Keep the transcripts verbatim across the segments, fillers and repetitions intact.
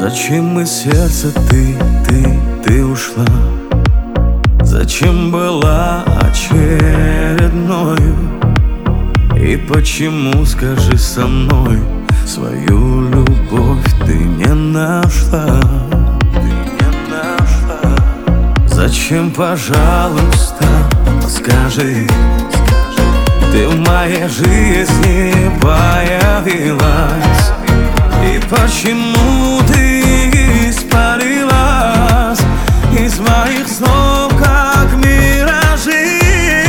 Зачем из сердца ты, ты, ты ушла? Зачем была очередною? И почему, скажи, со мной свою любовь ты не нашла? Ты не нашла. Зачем, пожалуйста, скажи, ты в моей жизни появилась? И почему ты испарилась из моих снов, как миражи?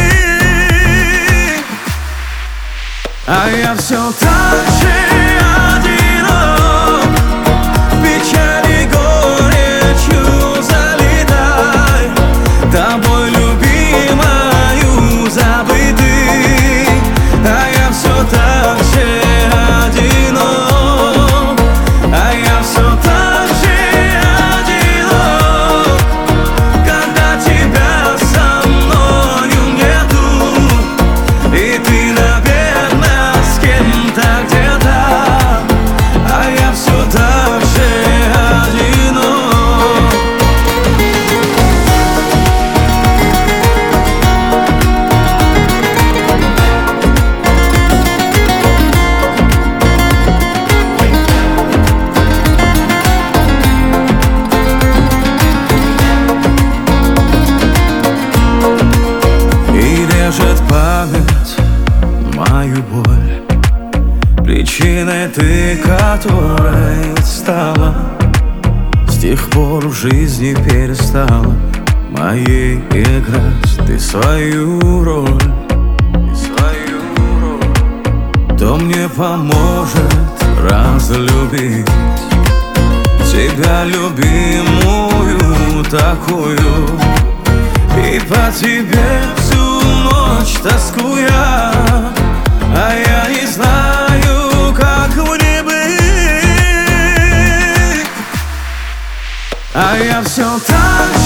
А я все так же одинок, печаль и горечью залитай, тобой любимою забытый. А я все так же одинок, а я все так же одинок, когда тебя со мною нету, и ты, наверное, с кем-то где-то. А я все так же одинок. И режет память мою боль, причиной ты, которой стала. С тех пор в жизни перестала моей играть ты свою роль, ты свою роль. Кто мне поможет разлюбить тебя, любимую такую, и по тебе всю ночь тоскуя? А я не знаю, как мне быть. А я все так